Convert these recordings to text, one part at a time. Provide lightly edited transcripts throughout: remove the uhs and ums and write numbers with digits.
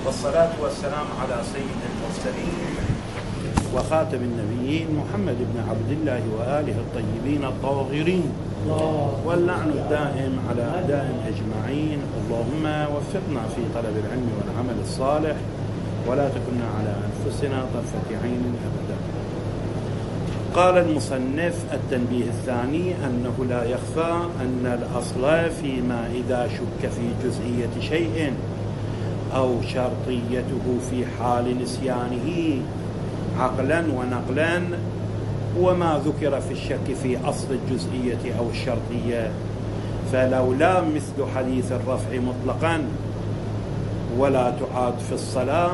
والصلاة والسلام على سيد المرسلين وخاتم النبيين محمد بن عبد الله وآله الطيبين الطاهرين، واللعن الدائم على أعدائهم أجمعين. اللهم وفقنا في طلب العلم والعمل الصالح، ولا تكلنا على أنفسنا طرفة عين أبدا. قال المصنف: التنبيه الثاني أنه لا يخفى أن الأصل فيما إذا شك في جزئية شيء أو شرطيته في حال نسيانه عقلا ونقلا وما ذكر في الشك في أصل الجزئية أو الشرطية، فلولا مثل حديث الرفع مطلقا ولا تعاد في الصلاة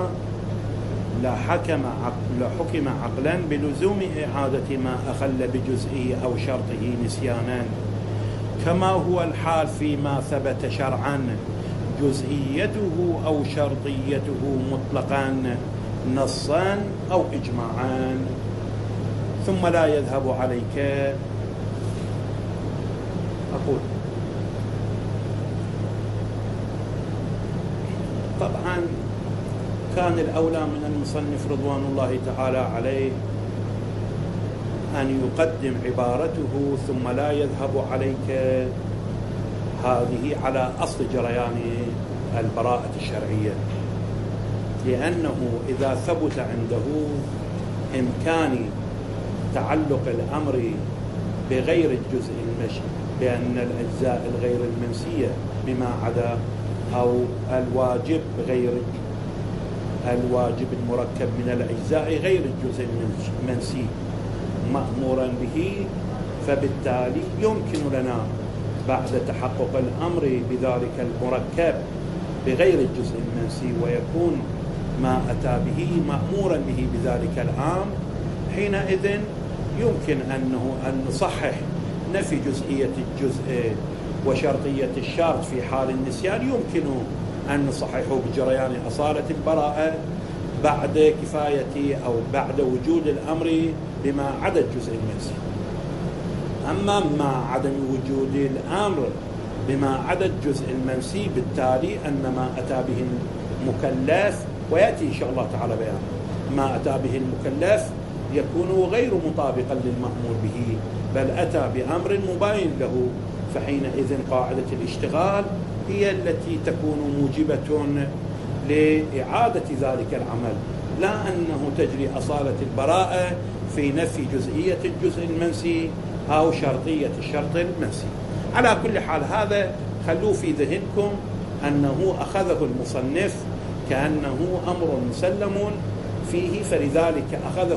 لحكم عقلا بلزوم إعادة ما أخل بجزئه أو شرطه نسيانا، كما هو الحال فيما ثبت شرعا جزئيته أو شرطيته مطلقا نصا أو إجماعا. ثم لا يذهب عليك. أقول طبعا كان الأولى من المصنف رضوان الله تعالى عليه أن يقدم عبارته ثم لا يذهب عليك هذه على أصل جريان البراءة الشرعية، لأنه إذا ثبت عنده إمكان تعلق الأمر بغير الجزء المشي بأن الأجزاء الغير المنسية بما عدا أو الواجب غير الواجب المركب من الأجزاء غير الجزء المنسي مأمورا به، فبالتالي يمكن لنا بعد تحقق الأمر بذلك المركب بغير الجزء المنسي ويكون ما أتى به مأمورا به بذلك العام، حينئذ يمكن أن نصحح نفي جزئية الجزء وشرطية الشرط في حال النسيان، يمكن أن نصححه بجريان أصالة البراءة بعد كفاية أو بعد وجود الأمر بما عدا الجزء المنسي. أما مع عدم وجود الأمر بما عدا الجزء المنسي، بالتالي أن ما أتى به المكلف، ويأتي إن شاء الله تعالى بيان ما أتى به المكلف يكون غير مطابقا للمأمور به، بل أتى بأمر مباين له، فحينئذ قاعدة الاشتغال هي التي تكون موجبة لإعادة ذلك العمل، لا أنه تجري أصالة البراءة في نفي جزئية الجزء المنسي أو شرطية الشرط المنسي. على كل حال هذا خلوا في ذهنكم أنه أخذه المصنف كأنه أمر مسلم فيه، فلذلك أخذه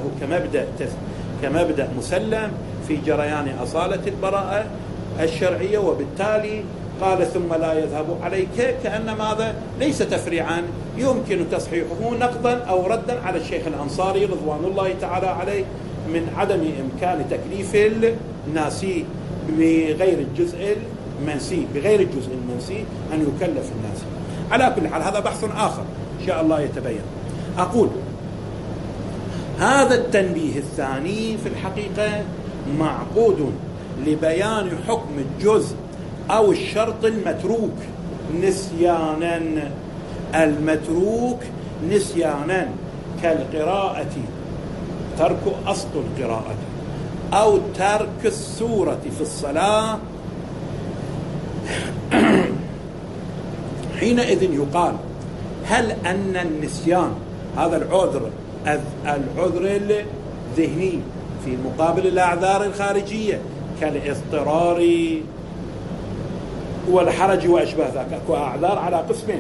كمبدأ مسلم في جريان أصالة البراءة الشرعية، وبالتالي قال ثم لا يذهب عليك، كأن ماذا ليس تفريعا يمكن تصحيحه نقضا أو ردا على الشيخ الأنصاري رضوان الله تعالى عليه من عدم إمكان تكليف الناسي بغير الجزء المنسي أن يكلف الناسي. على كل حال هذا بحث آخر إن شاء الله يتبين. أقول هذا التنبيه الثاني في الحقيقة معقود لبيان حكم الجزء أو الشرط المتروك نسيانا. المتروك نسيانا كالقراءة، ترك أصل القراءة، أو ترك السورة في الصلاة، حينئذ يقال هل أن النسيان هذا العذر الذهني في مقابل الأعذار الخارجية كالاضطرار والحرج وأشباه ذاك، أكو أعذار على قسمين: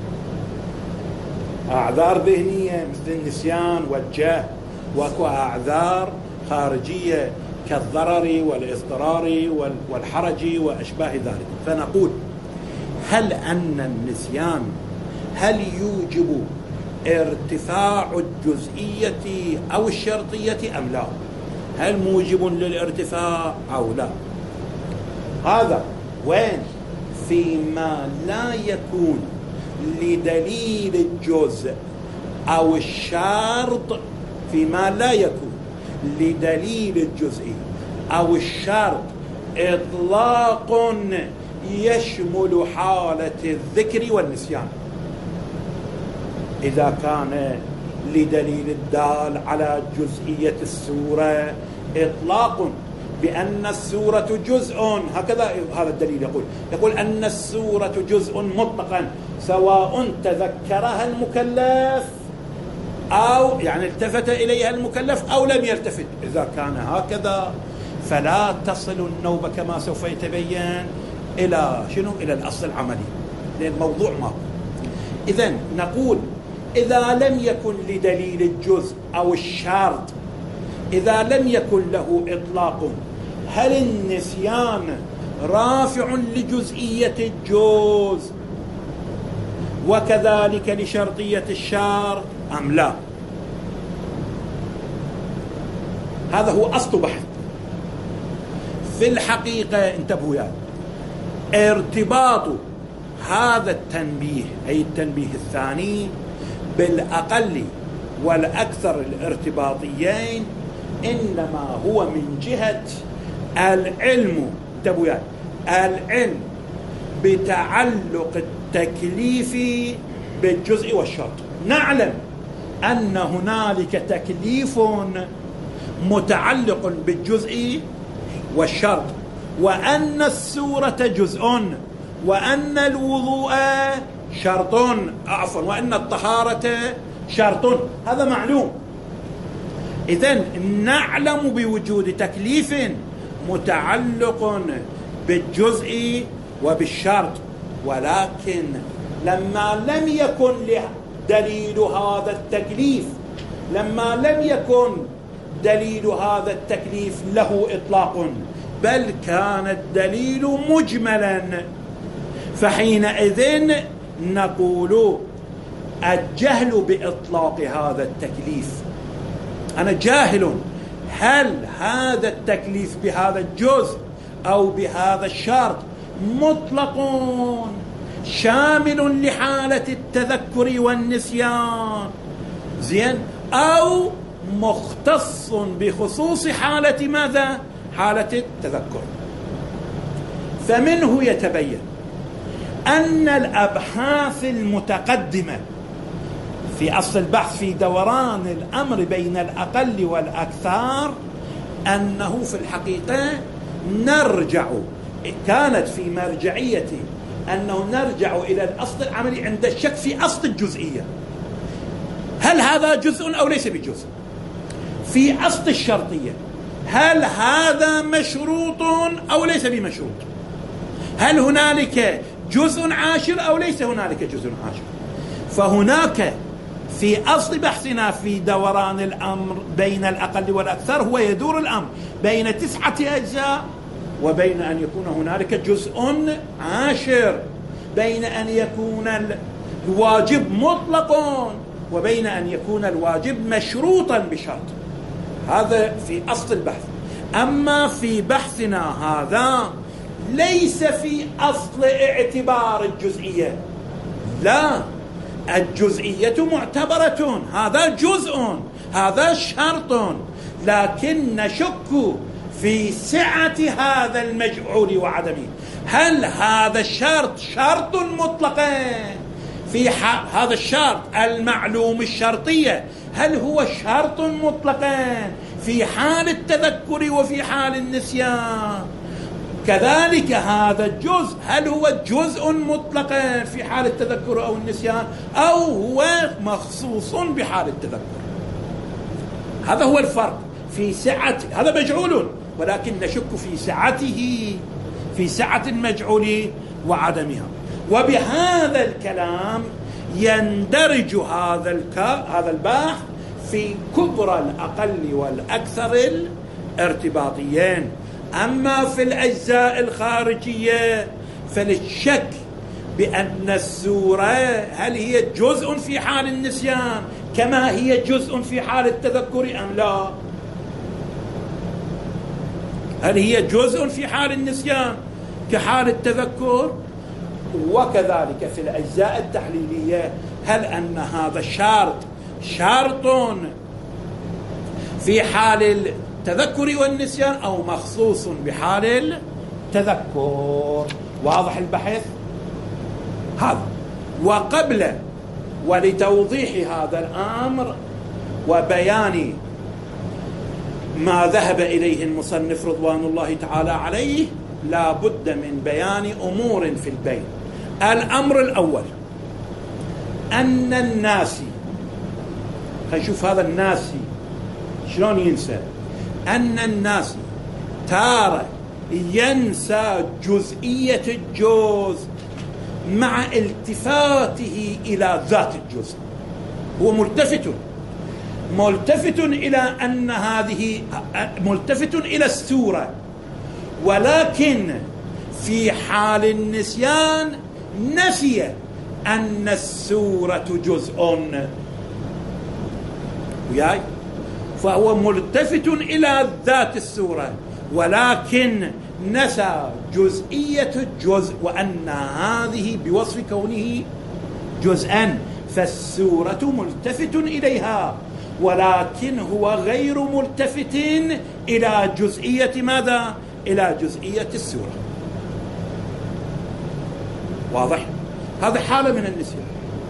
أعذار ذهنية مثل النسيان والجهل، وأكو أعذار خارجية كالضرر والاضطرار والحرج وأشباه ذلك. فنقول هل أن النسيان هل يوجب ارتفاع الجزئية أو الشرطية أم لا؟ هل موجب للارتفاع أو لا؟ هذا وين؟ فيما لا يكون لدليل الجزء أو الشرط، فيما لا يكون لدليل الجزء أو الشرط إطلاق يشمل حالة الذكر والنسيان. إذا كان لدليل الدال على جزئية السورة إطلاق بأن السورة جزء، هكذا هذا الدليل يقول أن السورة جزء مطلقا سواء تذكرها المكلف أو يعني التفت إليها المكلف أو لم يلتفت. إذا كان هكذا فلا تصل النوبة كما سوف يتبين إلى شنو؟ إلى الأصل العملي، لأن الموضوع ما هو. إذن نقول إذا لم يكن لدليل الجزء أو الشرط، إذا لم يكن له إطلاق، هل النسيان رافع لجزئية الجزء وكذلك لشرطية الشرط أم لا؟ هذا هو أصل بحث. في الحقيقة انتبهوا يعني ارتباط هذا التنبيه أي التنبيه الثاني بالأقل والأكثر الارتباطيين إنما هو من جهة العلم، انتبهوا يعني العلم بتعلق التكليف بالجزء والشرط. نعلم أن هنالك تكليف متعلق بالجزء والشرط، وأن السورة جزء، وأن الوضوء شرط، وأن الطهارة شرط، هذا معلوم. إذن نعلم بوجود تكليف متعلق بالجزء وبالشرط، ولكن لما لم يكن دليل هذا التكليف، لما لم يكن دليل هذا التكليف له إطلاق بل كان الدليل مجملا، فحينئذ نقول الجهل بإطلاق هذا التكليف، أنا جاهل هل هذا التكليف بهذا الجزء أو بهذا الشرط مطلق شامل لحالة التذكر والنسيان زين، أو مختص بخصوص حالة ماذا؟ حالة التذكر. فمنه يتبين أن الأبحاث المتقدمة في أصل البحث في دوران الأمر بين الأقل والأكثر أنه في الحقيقة نرجع، كانت في مرجعية أنه نرجع إلى الأصل العملي عند الشك في أصل الجزئية، هل هذا جزء أو ليس بجزء؟ في أصل الشرطية هل هذا مشروط أو ليس بمشروط؟ هل هنالك جزء عاشر أو ليس هنالك جزء عاشر؟ فهناك في أصل بحثنا في دوران الأمر بين الأقل والأكثر هو يدور الأمر بين 9 أجزاء، وبين أن يكون هنالك جزء عاشر، بين أن يكون الواجب مطلق وبين أن يكون الواجب مشروطا بشرط. هذا في أصل البحث. أما في بحثنا هذا ليس في أصل اعتبار الجزئية، لا، الجزئية معتبرة، هذا جزء، هذا شرط، لكن نشك في سعة هذا المجعول وعدمه. هل هذا الشرط شرط مطلقا في هذا الشرط المعلوم الشرطية، هل هو شرط مطلقا في حال التذكر وفي حال النسيان؟ كذلك هذا الجزء هل هو جزء مطلقا في حال التذكر أو النسيان، أو هو مخصوص بحال التذكر؟ هذا هو الفرق في سعة هذا مجعول، ولكن نشك في سعته، في سعة المجعول وعدمها. وبهذا الكلام يندرج هذا البحث في كبرى الأقل والأكثر الارتباطيين. أما في الأجزاء الخارجية فللشك بأن السورة هل هي جزء في حال النسيان كما هي جزء في حال التذكر أم لا؟ هل هي جزء في حال النسيان كحال التذكر؟ وكذلك في الأجزاء التحليلية هل أن هذا شرط في حال التذكر والنسيان أو مخصوص بحال التذكر؟ واضح البحث هذا. وقبل ولتوضيح هذا الأمر وبيان ما ذهب إليه المصنف رضوان الله تعالى عليه لا بد من بيان أمور في البين. الأمر الأول أن الناسي، خلينا نشوف هذا الناسي شلون ينسى. أن الناسي تارة ينسى جزئية الجزء مع التفاته إلى ذات الجزء. هو ملتفت إلى أن هذه ملتفت إلى السورة، ولكن في حال النسيان نسي أن السورة جزء وياي، فهو ملتفت إلى ذات السورة ولكن نسى جزئية الجزء وأن هذه بوصف كونه جزءا، فالسورة ملتفت إليها ولكن هو غير ملتفت إلى جزئية ماذا؟ إلى جزئية السورة. واضح؟ هذا حالة من النسيان.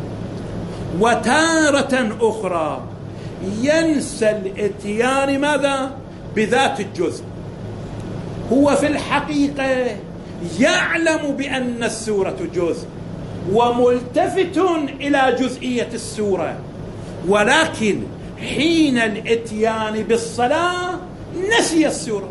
وتارة أخرى ينسى الاتيان ماذا؟ بذات الجزء. هو في الحقيقة يعلم بأن السورة جزء وملتفت إلى جزئية السورة، ولكن حين الاتيان بالصلاة نسي السورة.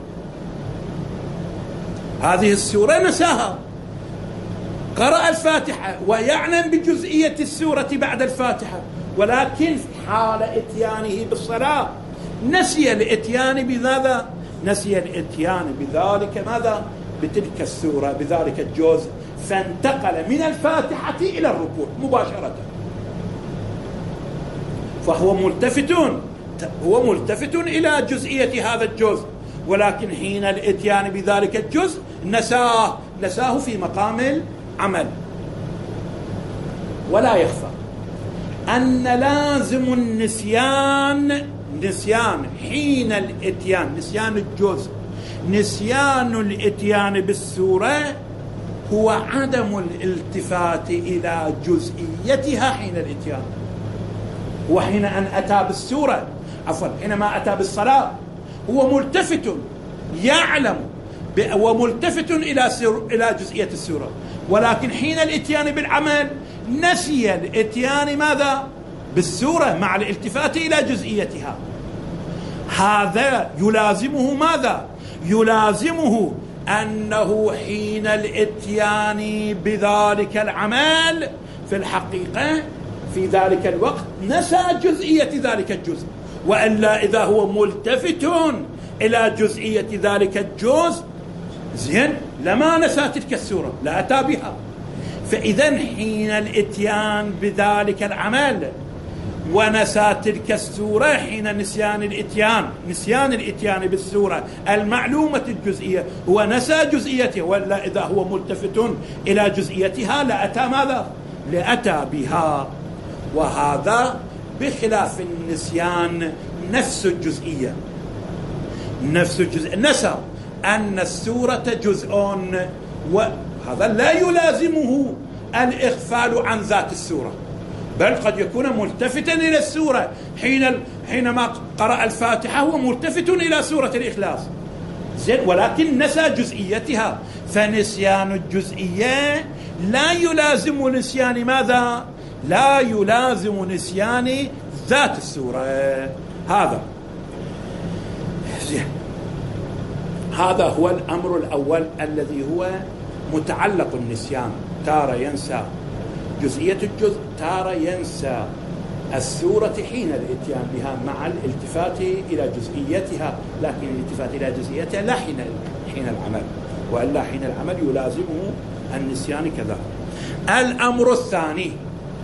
هذه السورة نساها، قرأ الفاتحة ويعلم بجزئية السورة بعد الفاتحة، ولكن حال اتيانه بالصلاة نسي الاتيان بماذا؟ نسي الاتيان بذلك ماذا؟ بتلك السورة، بذلك الجزء، فانتقل من الفاتحة إلى الركوع مباشرة. فهو ملتفت إلى جزئية هذا الجزء، ولكن حين الاتيان بذلك الجزء نساه في مقام العمل. ولا يخفى أن لازم النسيان حين الاتيان، نسيان الجزء، نسيان الاتيان بالسورة هو عدم الالتفات إلى جزئيتها حين الاتيان. وحين أن أتى بالسورة، حينما أتى بالصلاة هو ملتفت يعلم وملتفت إلى جزئية السورة، ولكن حين الاتيان بالعمل نسي الاتيان ماذا؟ بالسورة مع الالتفات إلى جزئيتها. هذا يلازمه ماذا؟ يلازمه أنه حين الاتيان بذلك العمل في الحقيقة في ذلك الوقت نسى جزئية ذلك الجزء، وإلا إذا هو ملتفت إلى جزئية ذلك الجزء زين لما نسى تلك السورة، لا أتى بها. فإذا حين الاتيان بذلك العمل ونسى تلك السورة حين نسيان الاتيان بالسورة المعلومة الجزئية، هو نسى جزئيته، ولا إذا هو ملتفت إلى جزئيتها لأتى ماذا؟ لأتى بها. وهذا بخلاف النسيان نفس الجزئية، نسى أن السورة جزء، وهذا لا يلازمه الإغفال عن ذات السورة، بل قد يكون ملتفتا إلى السورة حينما قرأ الفاتحة هو ملتفت إلى سورة الإخلاص زين، ولكن نسى جزئيتها. فنسيان الجزئية لا يلازم نسيان ماذا؟ لا يلازم نسيان ذات السورة. هذا هو الأمر الأول الذي هو متعلق النسيان. تارة ينسى جزئية الجزء، تارة ينسى السورة حين الاتيان بها مع الالتفات إلى جزئيتها، لكن الالتفات إلى جزئيتها لا حين العمل، وإلا حين العمل يلازمه النسيان كذا. الأمر الثاني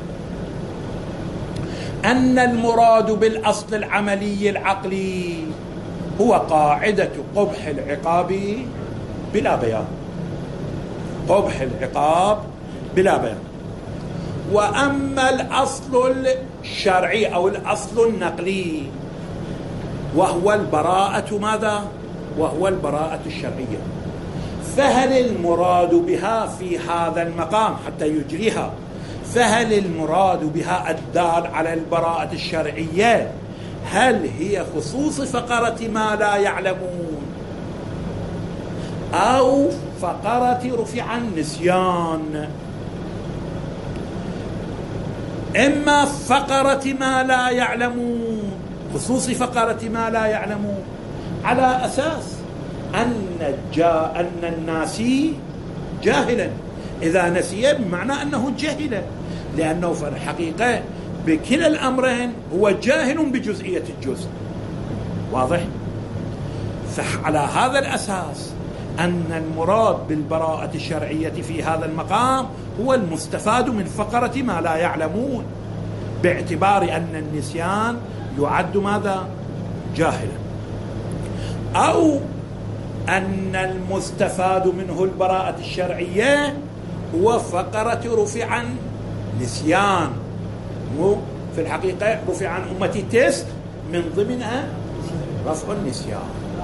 أن المراد بالأصل العملي العقلي هو قاعدة قبح العقاب بلا بيان، قبح العقاب بلا بيان. وأما الأصل الشرعي أو الأصل النقلي وهو البراءة ماذا؟ وهو البراءة الشرعية، فهل المراد بها في هذا المقام حتى يجريها، فهل المراد بها الدال على البراءة الشرعية هل هي خصوص فقرة ما لا يعلمون أو فقرة رفع النسيان؟ إما فقرة ما لا يعلمون، خصوص فقرة ما لا يعلمون، على أساس أن الناسي جاهلا، إذا نسي بمعنى أنه جهل، لأنه في الحقيقة بكلا الأمرين هو جاهل بجزئية الجزء. واضح؟ فعلى هذا الأساس أن المراد بالبراءة الشرعية في هذا المقام هو المستفاد من فقرة ما لا يعلمون، باعتبار أن النسيان يعد ماذا؟ جاهلا. أو أن المستفاد منه البراءة الشرعية هو فقرة رفع عن نسيان، في الحقيقة رفع عن أمتي تيست من ضمنها رفع النسيان.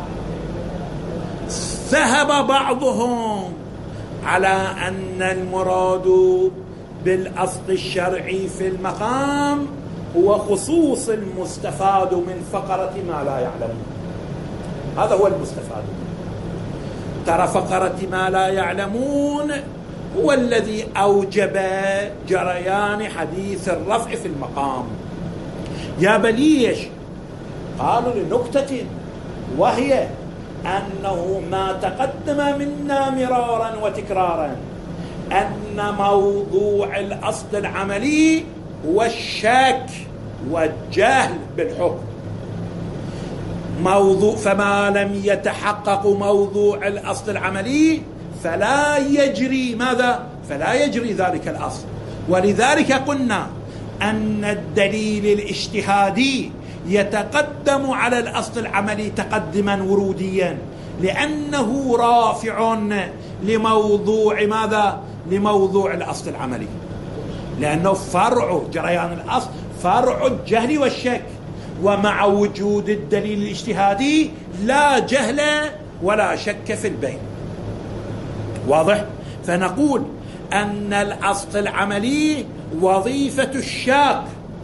ذهب بعضهم على أن المراد بالأصل الشرعي في المقام هو خصوص المستفاد من فقرة ما لا يعلمون، هذا هو المستفاد. ترى فقرة ما لا يعلمون هو الذي أوجب جريان حديث الرفع في المقام. يا بليش؟ قالوا لنكتة، وهي أنه ما تقدم منا مرارا وتكرارا أن موضوع الأصل العملي هو الشك والجهل بالحكم. فما لم يتحقق موضوع الأصل العملي فلا يجري ماذا؟ فلا يجري ذلك الأصل. ولذلك قلنا أن الدليل الاجتهادي يتقدم على الأصل العملي تقدما وروديا، لأنه رافع لموضوع ماذا؟ لموضوع الأصل العملي، لأنه فرع جريان الأصل فرع الجهل والشك، ومع وجود الدليل الاجتهادي لا جهل ولا شك في البين. واضح؟ فنقول أن الأصل العملي وظيفة الشاك،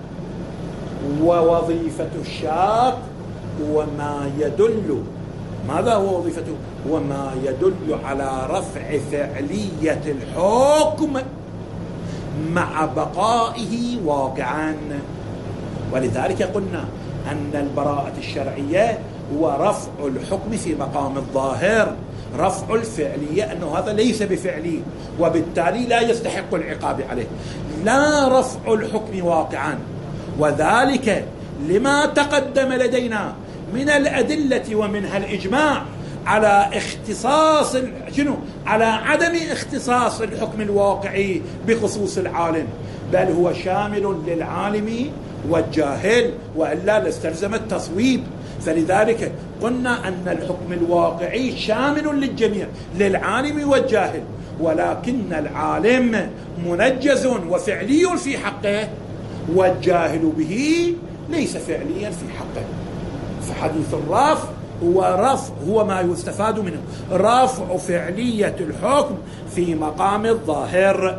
ووظيفة الشاك هو ما يدل، ماذا هو وظيفته؟ هو ما يدل على رفع فعلية الحكم مع بقائه واقعا. ولذلك قلنا أن البراءة الشرعية هو رفع الحكم في مقام الظاهر، رفع الفعلية، أنه هذا ليس بفعلي وبالتالي لا يستحق العقاب عليه، لا رفع الحكم واقعا. وذلك لما تقدم لدينا من الأدلة ومنها الإجماع على اختصاص على عدم اختصاص الحكم الواقعي بخصوص العالم، بل هو شامل للعالم والجاهل، وإلا لاستلزم التصويب. فلذلك قلنا أن الحكم الواقعي شامل للجميع، للعالم والجاهل، ولكن العالم منجز وفعلي في حقه، والجاهل به ليس فعليا في حقه. فحديث الرفع هو ما يستفاد منه رفع فعلية الحكم في مقام الظاهر.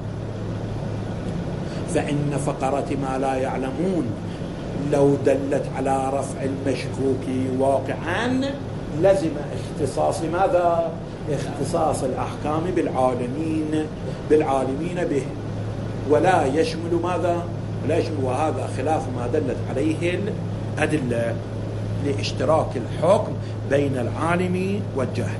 فإن فقرة ما لا يعلمون لو دلت على رفع المشكوك واقعا لزم اختصاص ماذا؟ اختصاص الأحكام بالعالمين به، ولا يشمل ماذا؟ ولا يشمل، وهذا خلاف ما دلت عليه الأدلة لاشتراك الحكم بين العالم والجاهل.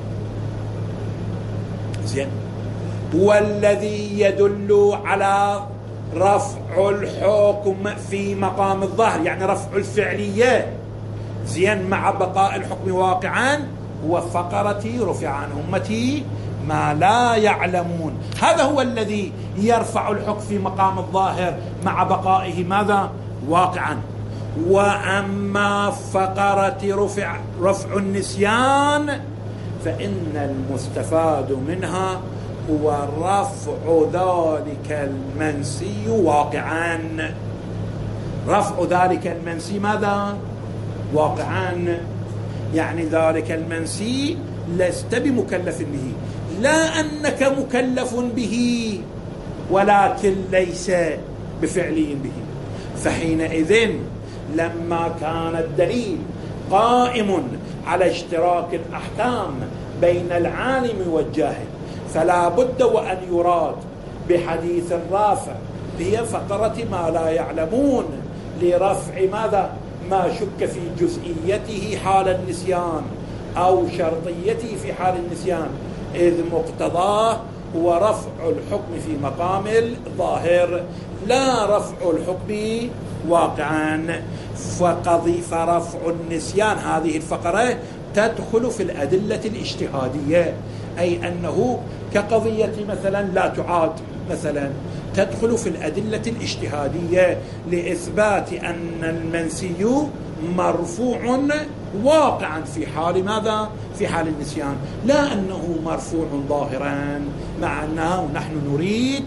زين، والذي يدل على رفع الحكم في مقام الظاهر، يعني رفع الفعلية، زين، مع بقاء الحكم واقعا، هو فقرة رفع عن أمتي ما لا يعلمون. هذا هو الذي يرفع الحكم في مقام الظاهر مع بقائه ماذا؟ واقعا. وأما فقرة رفع النسيان فإن المستفاد منها هو رفع ذلك المنسي واقعا. رفع ذلك المنسي ماذا؟ واقعا، يعني ذلك المنسي لست بمكلف به، لا أنك مكلف به، ولكن ليس بفعلي به. فحينئذ لما كان الدليل قائم على اشتراك الأحكام بين العالم والجاهل، فلا بد وأن يراد بحديث الرافع هي فقرة ما لا يعلمون لرفع ماذا؟ ما شك في جزئيته حال النسيان أو شرطيته في حال النسيان، إذ مقتضاه هو رفع الحكم في مقام الظاهر لا رفع الحكم واقعا. فرفع النسيان هذه الفقرة تدخل في الأدلة الاجتهادية، أي أنه كقضية مثلا لا تعاد مثلا تدخل في الأدلة الاجتهادية لإثبات أن المنسي مرفوع واقعا في حال ماذا؟ في حال النسيان، لا أنه مرفوع ظاهرا، مع أنه نحن نريد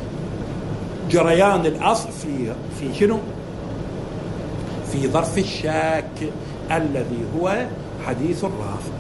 جريان الأصل في شنو؟ في ظرف الشك الذي هو حديث الرافع.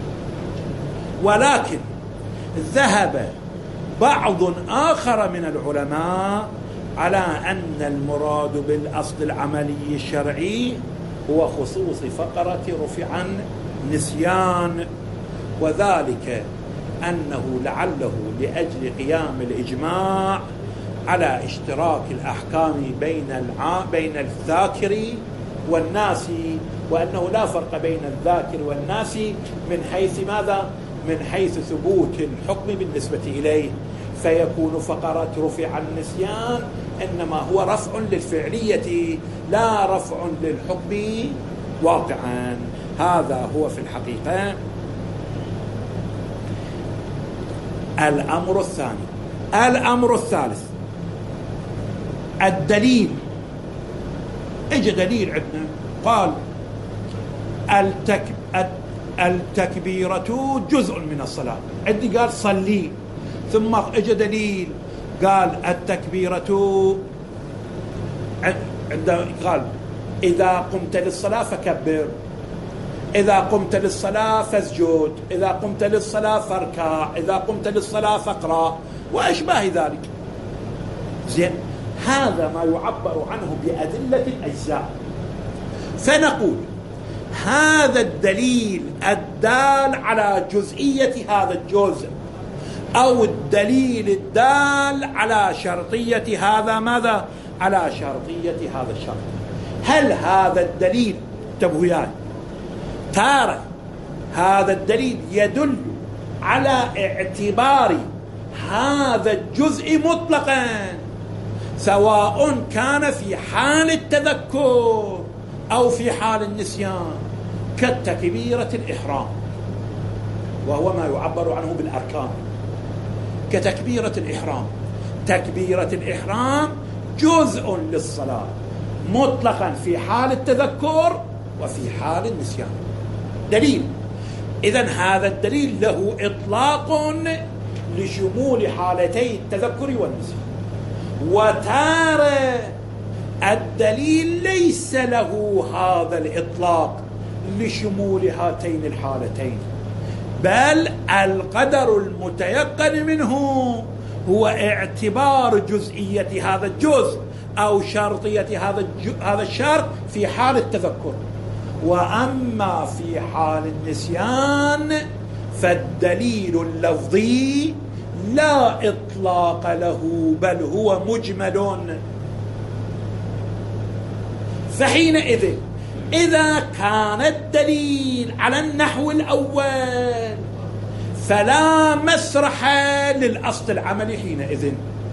ولكن ذهب بعض آخر من العلماء على أن المراد بالأصل العملي الشرعي هو خصوص فقرة رفع نسيان، وذلك أنه لعله لأجل قيام الإجماع على اشتراك الأحكام بين الذاكر والناس، وأنه لا فرق بين الذاكر والناس من حيث ماذا؟ من حيث ثبوت الحكم بالنسبة إليه، فيكون فقرة رفع النسيان إنما هو رفع للفعلية لا رفع للحكم واقعا. هذا هو في الحقيقة الأمر الثاني. الأمر الثالث الدليل. اجى دليل عندنا قال التكبيرة جزء من الصلاة، عندي قال صلي، ثم اجى دليل قال التكبيرة قال إذا قمت للصلاة فكبر، إذا قمت للصلاة فاسجد، إذا قمت للصلاة فاركع، إذا قمت للصلاة فاقرأ وأشباه ذلك. زين، هذا ما يعبر عنه بأدلة الأجزاء. فنقول هذا الدليل الدال على جزئية هذا الجزء أو الدليل الدال على شرطية هذا ماذا؟ على شرطية هذا الشرط. هل هذا الدليل تبويان تارة هذا الدليل يدل على اعتبار هذا الجزء مطلقا سواء كان في حال التذكر أو في حال النسيان، كتكبيرة الإحرام وهو ما يعبر عنه بالأركان، كتكبيرة الإحرام. تكبيرة الإحرام جزء للصلاة مطلقا في حال التذكر وفي حال النسيان. دليل. إذن هذا الدليل له إطلاق لشمول حالتي التذكر والنسيان، وتارة الدليل ليس له هذا الإطلاق لشمول هاتين الحالتين، بل القدر المتيقن منه هو اعتبار جزئية هذا الجزء أو شرطية هذا الشرط في حال التذكر. وأما في حال النسيان فالدليل اللفظي لا إطلاق له بل هو مجمل. فحينئذ إذا كان الدليل على النحو الأول فلا مسرح للأصل العملي حينئذ،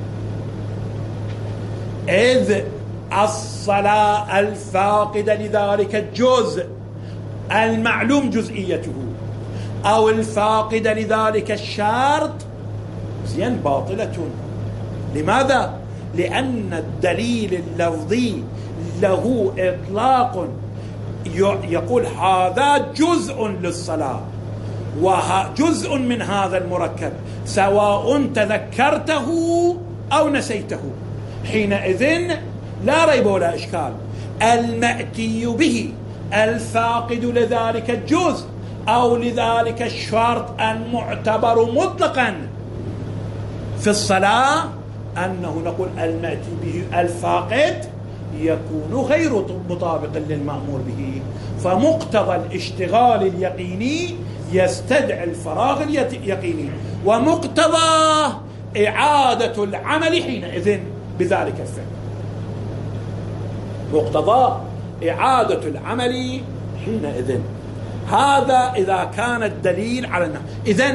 إذ الصلاة الفاقدة لذلك الجزء المعلوم جزئيته أو الفاقدة لذلك الشرط زين باطلة. لماذا؟ لأن الدليل اللفظي له إطلاق يقول هذا جزء للصلاة وجزء من هذا المركب سواء تذكرته أو نسيته، حينئذ لا ريب ولا إشكال المأتي به الفاقد لذلك الجزء أو لذلك الشرط المعتبر مطلقا في الصلاة أنه نقول المأتي به الفاقد يكون غير مطابق للمأمور به، فمقتضى الاشتغال اليقيني يستدعي الفراغ اليقيني، ومقتضى إعادة العمل حينئذ بذلك الفعل، مقتضى إعادة العمل حينئذ. هذا إذا كان الدليل على النحو.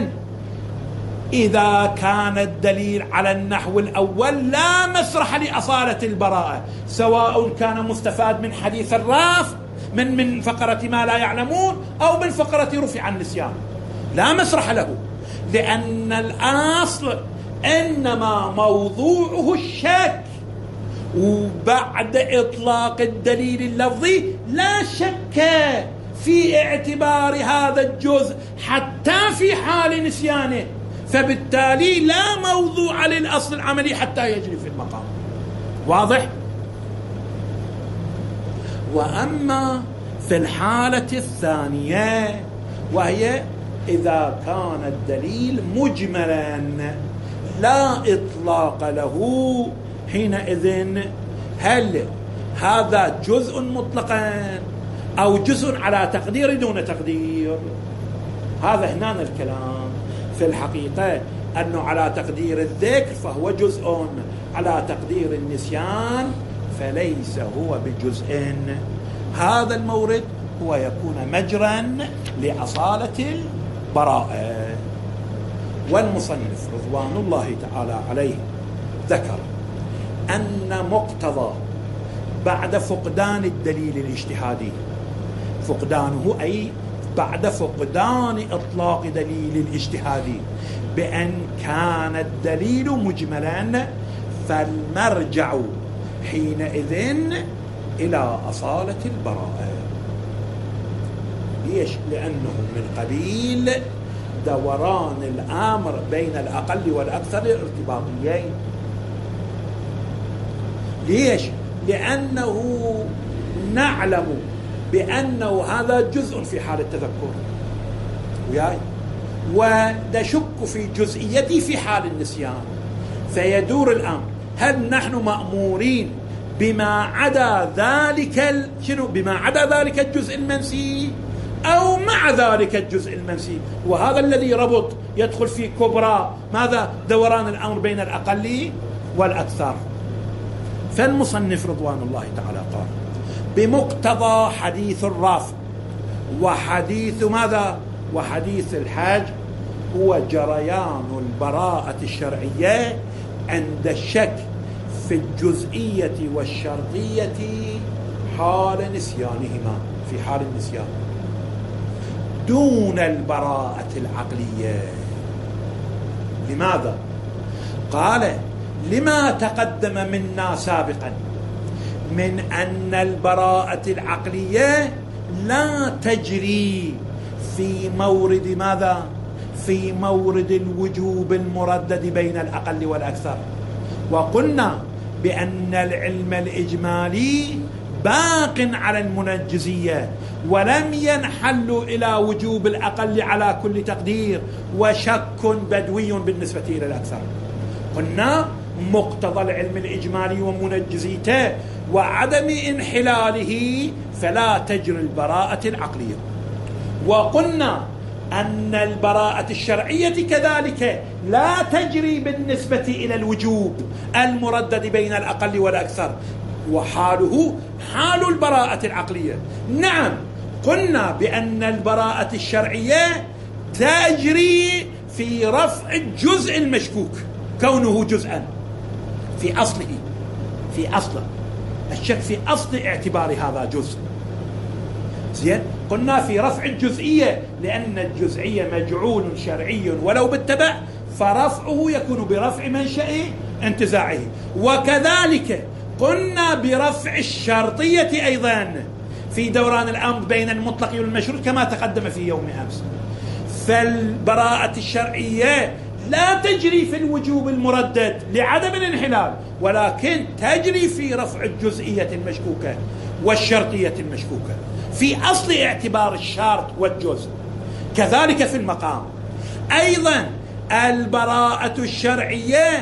إذا كان الدليل على النحو الأول لا مسرح لأصالة البراءة، سواء كان مستفاد من حديث الرافع من فقرة ما لا يعلمون أو من فقرة رفع النسيان، لا مسرح له، لأن الأصل إنما موضوعه الشك، وبعد إطلاق الدليل اللفظي لا شك في اعتبار هذا الجزء حتى في حال نسيانه، فبالتالي لا موضوع للأصل العملي حتى يجري في المقام. واضح؟ وأما في الحالة الثانية، وهي إذا كان الدليل مجملا لا إطلاق له، حينئذ هل هذا جزء مطلقا أو جزء على تقدير دون تقدير؟ هذا هنا الكلام. في الحقيقة أنه على تقدير الذكر فهو جزء، على تقدير النسيان فليس هو بجزء. هذا المورد هو يكون مجرا لأصالة البراءة. والمصنف رضوان الله تعالى عليه ذكر أن مقتضى بعد فقدان الدليل الاجتهادي، فقدانه أي بعد فقدان إطلاق دليل الاجتهادي، بأن كان الدليل مجملا، فالمرجع حينئذ إلى أصالة البراءة. ليش؟ لأنه من قبيل دوران الأمر بين الأقل والأكثر الارتباطيين. ليش؟ لأنه نعلم بأنه هذا جزء في حال التذكر وياي، ونشك في جزئيته في حال النسيان، فيدور الأمر هل نحن مأمورين بما عدا ذلك بما عدا ذلك الجزء المنسي أو مع ذلك الجزء المنسي؟ وهذا الذي ربط يدخل في كبرى ماذا؟ دوران الأمر بين الأقل والأكثر. فالمصنف رضوان الله تعالى قال بمقتضى حديث الرافع وحديث ماذا؟ وحديث الحاج هو جريان البراءة الشرعية عند الشك في الجزئية والشرطية حال نسيانهما، في حال النسيان، دون البراءة العقلية. لماذا؟ قال لما تقدم منا سابقا من أن البراءة العقلية لا تجري في مورد ماذا؟ في مورد الوجوب المردد بين الأقل والأكثر. وقلنا بأن العلم الإجمالي باق على المنجزية ولم ينحل إلى وجوب الأقل على كل تقدير، وشك بدوي بالنسبة إلى الأكثر. قلنا مقتضى العلم الإجمالي ومنجزيته وعدم انحلاله فلا تجري البراءة العقلية. وقلنا أن البراءة الشرعية كذلك لا تجري بالنسبة إلى الوجوب المردد بين الأقل والأكثر، وحاله حال البراءة العقلية. نعم، قلنا بأن البراءة الشرعية تجري في رفع الجزء المشكوك كونه جزءا في أصله، في أصله الشك في أصل اعتبار هذا جزء. زين، قلنا في رفع الجزئية لأن الجزئية مجعول شرعي ولو بالتبع، فرفعه يكون برفع منشأ انتزاعه. وكذلك قلنا برفع الشرطية أيضا في دوران الأمر بين المطلق والمشروط كما تقدم في يوم أمس. فالبراءة الشرعية لا تجري في الوجوب المردد لعدم الانحلال، ولكن تجري في رفع الجزئية المشكوكة والشرطية المشكوكة في أصل اعتبار الشرط والجزء. كذلك في المقام أيضا البراءة الشرعية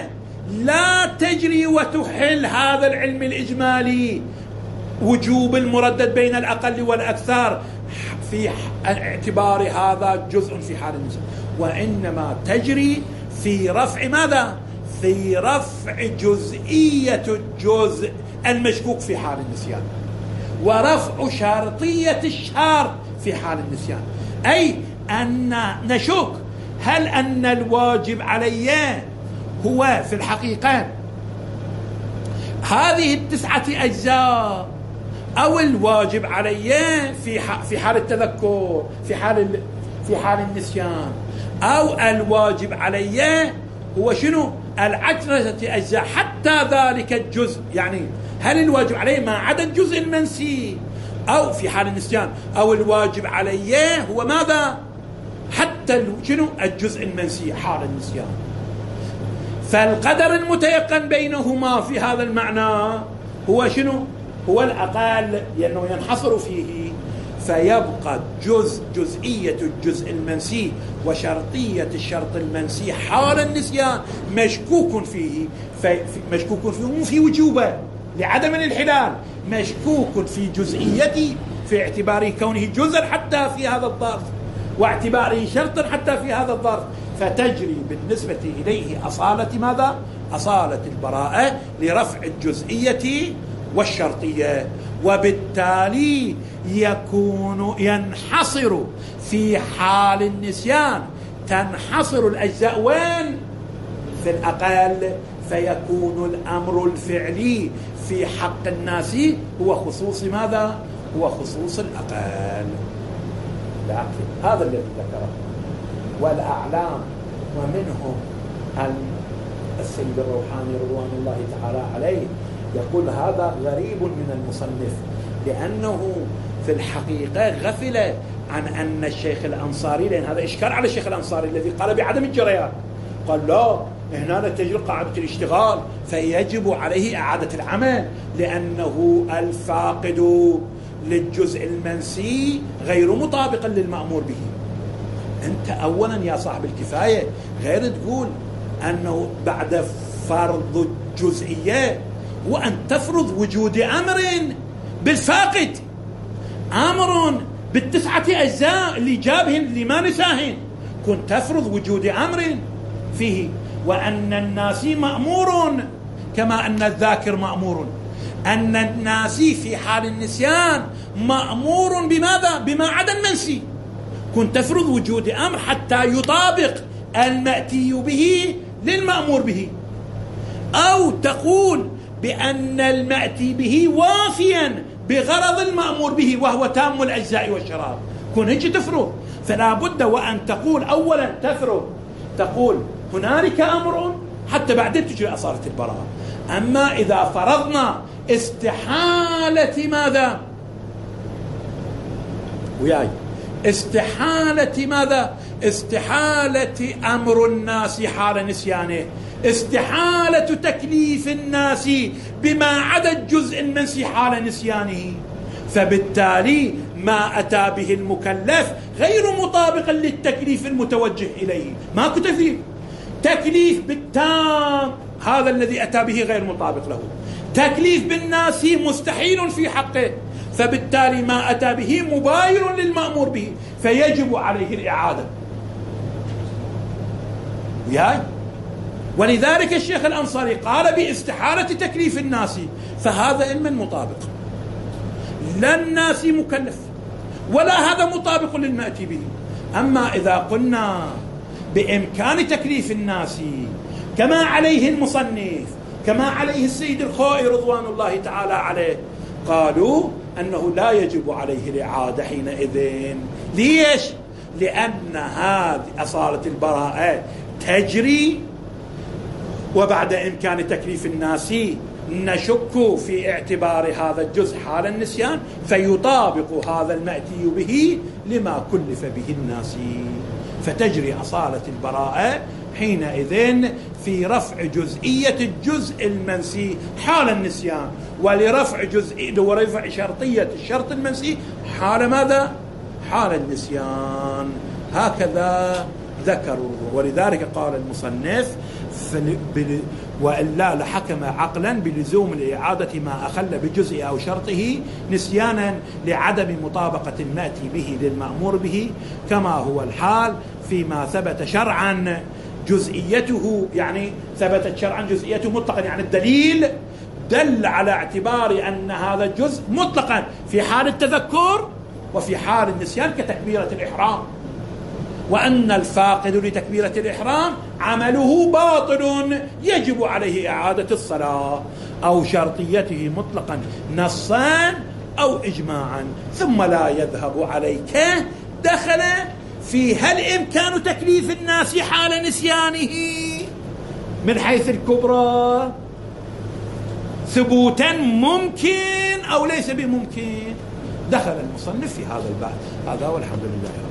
لا تجري وتحل هذا العلم الإجمالي وجوب المردد بين الأقل والأكثر في اعتبار هذا جزء في حال النسيان، وإنما تجري في رفع ماذا؟ في رفع جزئية الجزء المشكوك في حال النسيان، ورفع شرطية الشرط في حال النسيان. أي أن نشك هل أن الواجب علي هو في الحقيقة هذه 9 أجزاء، أو الواجب علي في حال التذكر في حال النسيان، أو الواجب علي هو شنو؟ 10 أجزاء حتى ذلك الجزء. يعني هل الواجب علي ما عدا الجزء المنسي أو في حال النسيان، أو الواجب علي هو ماذا؟ حتى شنو؟ الجزء المنسي حال النسيان. فالقدر المتيقن بينهما في هذا المعنى هو شنو؟ هو الأقل، لأنه ينحصر فيه، فيبقى جزئية الجزء المنسي وشرطية الشرط المنسي حال النسيان مشكوك فيه، مشكوك فيه مو في وجوبه لعدم الانحلال، مشكوك في جزئيته في اعتباره كونه جزءا حتى في هذا الظرف، واعتباره شرطا حتى في هذا الظرف، فتجري بالنسبة إليه أصالة ماذا؟ أصالة البراءة لرفع الجزئية والشرطية، وبالتالي ينحصر في حال النسيان، تنحصر الأجزاء وين؟ في الأقل، فيكون الأمر الفعلي في حق الناس هو خصوص ماذا؟ هو خصوص الأقل. هذا الذي ذكره والأعلام، ومنهم السيد الروحاني رضوان الله تعالى عليه يقول هذا غريب من المصنف، لأنه في الحقيقة غفل عن أن الشيخ الأنصاري، لأن هذا إشكال على الشيخ الأنصاري الذي قال بعدم الجريان، قال لا هنا تجري قاعدة الاشتغال فيجب عليه إعادة العمل، لأنه الفاقد للجزء المنسي غير مطابقا للمأمور به. أنت أولا يا صاحب الكفاية غير تقول أنه بعد فرض الجزئية وأن تفرض وجود أمر بالفاقد، أمر ب9 أجزاء اللي جابهن اللي ما نساهن، كنت تفرض وجود أمر فيه، وأن الناس مأمور كما أن الذاكر مأمور، أن الناس في حال النسيان مأمور بماذا؟ بما عدا المنسي، كنت تفرض وجود أمر حتى يطابق المأتي به للمأمور به، أو تقول بأن المأتي به وافيا بغرض المأمور به وهو تام الأجزاء والشراب، كن هيك تفرض. فلا بد وأن تقول أولا تفرض، تقول هنالك أمر حتى بعدين تجري أصالة البراءة. أما إذا فرضنا استحالة ماذا؟ وياي استحالة ماذا؟ استحالة أمر الناس حال نسيانه، استحالة تكليف الناس بما عدا الجزء المنسي حال نسيانه، فبالتالي ما أتى به المكلف غير مطابق للتكليف المتوجه إليه، ما كتفيه تكليف بالتام، هذا الذي أتى به غير مطابق له، تكليف بالناس مستحيل في حقه، فبالتالي ما أتى به مباين للمأمور به، فيجب عليه الإعادة. وياي ولذلك الشيخ الأنصاري قال باستحالة تكليف الناس، فهذا علم مطابق، لا الناس مكلف ولا هذا مطابق للمأتي به. أما إذا قلنا بإمكان تكليف الناس كما عليه المصنف، كما عليه السيد الخوئي رضوان الله تعالى عليه، قالوا أنه لا يجب عليه الإعادة حينئذ. ليش؟ لأن هذه أصالة البراءة تجري، وبعد إمكان تكليف الناس نشك في اعتبار هذا الجزء حال النسيان، فيطابق هذا المأتي به لما كلف به الناس، فتجري أصالة البراءة حينئذ في رفع جزئية الجزء المنسي حال النسيان، ورفع شرطية الشرط المنسي حال ماذا؟ حال النسيان. هكذا ذكروا، ولذلك قال المصنف وإلا لحكم عقلا بلزوم الإعادة ما أخل بجزء أو شرطه نسيانا لعدم مطابقة نأتي به للمأمور به، كما هو الحال فيما ثبت شرعا جزئيته، يعني ثبتت شرعا جزئيته مطلقا، يعني الدليل دل على اعتبار أن هذا الجزء مطلقا في حال التذكر وفي حال النسيان كتكبيرة الإحرام، وأن الفاقد لتكبيرة الإحرام عمله باطل يجب عليه إعادة الصلاة، أو شرطيته مطلقا نصا أو إجماعا. ثم لا يذهب عليك دخل في هل إمكان تكليف الناس حال نسيانه من حيث الكبرى ثبوتا ممكن أو ليس بممكن. دخل المصنف في هذا البحث هذا، والحمد لله.